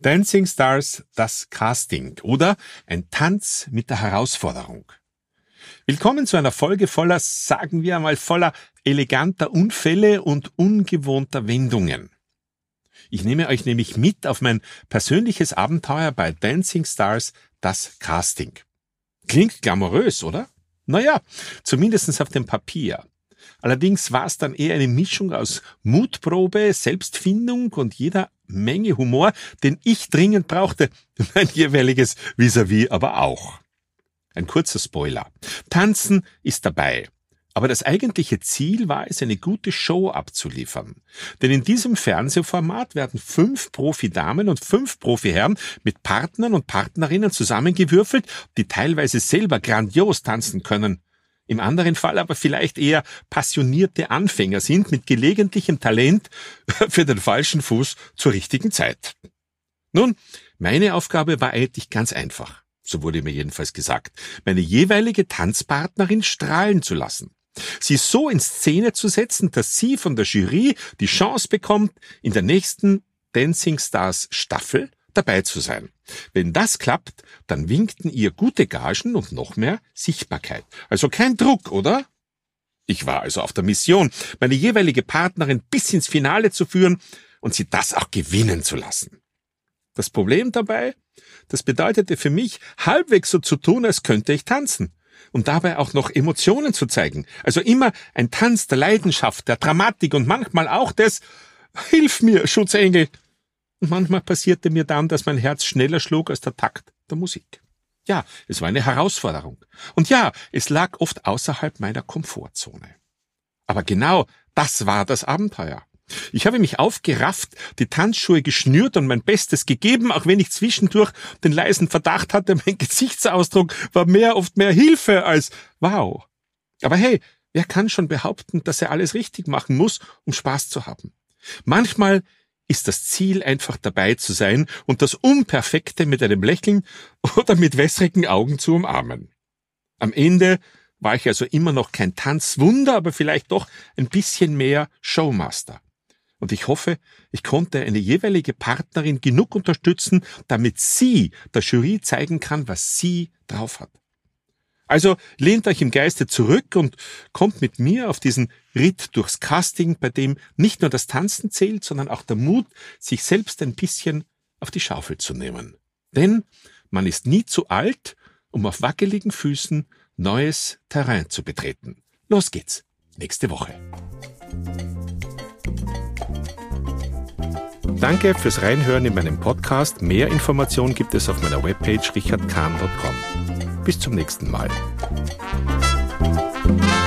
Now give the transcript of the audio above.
Dancing Stars, das Casting oder ein Tanz mit der Herausforderung. Willkommen zu einer Folge voller, sagen wir einmal, voller eleganter Unfälle und ungewohnter Wendungen. Ich nehme euch nämlich mit auf mein persönliches Abenteuer bei Dancing Stars, das Casting. Klingt glamourös, oder? Naja, zumindest auf dem Papier. Allerdings war es dann eher eine Mischung aus Mutprobe, Selbstfindung und jeder Menge Humor, den ich dringend brauchte, mein jeweiliges Vis-à-vis aber auch. Ein kurzer Spoiler. Tanzen ist dabei. Aber das eigentliche Ziel war es, eine gute Show abzuliefern. Denn in diesem Fernsehformat werden 5 Profi-Damen und 5 Profi-Herren mit Partnern und Partnerinnen zusammengewürfelt, die teilweise selber grandios tanzen können. Im anderen Fall aber vielleicht eher passionierte Anfänger sind mit gelegentlichem Talent für den falschen Fuß zur richtigen Zeit. Nun, meine Aufgabe war eigentlich ganz einfach. So wurde mir jedenfalls gesagt, meine jeweilige Tanzpartnerin strahlen zu lassen. Sie so in Szene zu setzen, dass sie von der Jury die Chance bekommt, in der nächsten Dancing Stars Staffel dabei zu sein. Wenn das klappt, dann winkten ihr gute Gagen und noch mehr Sichtbarkeit. Also kein Druck, oder? Ich war also auf der Mission, meine jeweilige Partnerin bis ins Finale zu führen und sie das auch gewinnen zu lassen. Das Problem dabei? Das bedeutete für mich, halbwegs so zu tun, als könnte ich tanzen. Und dabei auch noch Emotionen zu zeigen. Also immer ein Tanz der Leidenschaft, der Dramatik und manchmal auch des Hilf mir, Schutzengel. Und manchmal passierte mir dann, dass mein Herz schneller schlug als der Takt der Musik. Ja, es war eine Herausforderung. Und ja, es lag oft außerhalb meiner Komfortzone. Aber genau das war das Abenteuer. Ich habe mich aufgerafft, die Tanzschuhe geschnürt und mein Bestes gegeben, auch wenn ich zwischendurch den leisen Verdacht hatte, mein Gesichtsausdruck war oft mehr Hilfe als wow. Aber hey, wer kann schon behaupten, dass er alles richtig machen muss, um Spaß zu haben? Manchmal ist das Ziel einfach dabei zu sein und das Unperfekte mit einem Lächeln oder mit wässrigen Augen zu umarmen. Am Ende war ich also immer noch kein Tanzwunder, aber vielleicht doch ein bisschen mehr Showmaster. Und ich hoffe, ich konnte eine jeweilige Partnerin genug unterstützen, damit sie der Jury zeigen kann, was sie drauf hat. Also lehnt euch im Geiste zurück und kommt mit mir auf diesen Ritt durchs Casting, bei dem nicht nur das Tanzen zählt, sondern auch der Mut, sich selbst ein bisschen auf die Schaufel zu nehmen. Denn man ist nie zu alt, um auf wackeligen Füßen neues Terrain zu betreten. Los geht's, nächste Woche. Danke fürs Reinhören in meinem Podcast. Mehr Informationen gibt es auf meiner Webpage richardkahn.com. Bis zum nächsten Mal.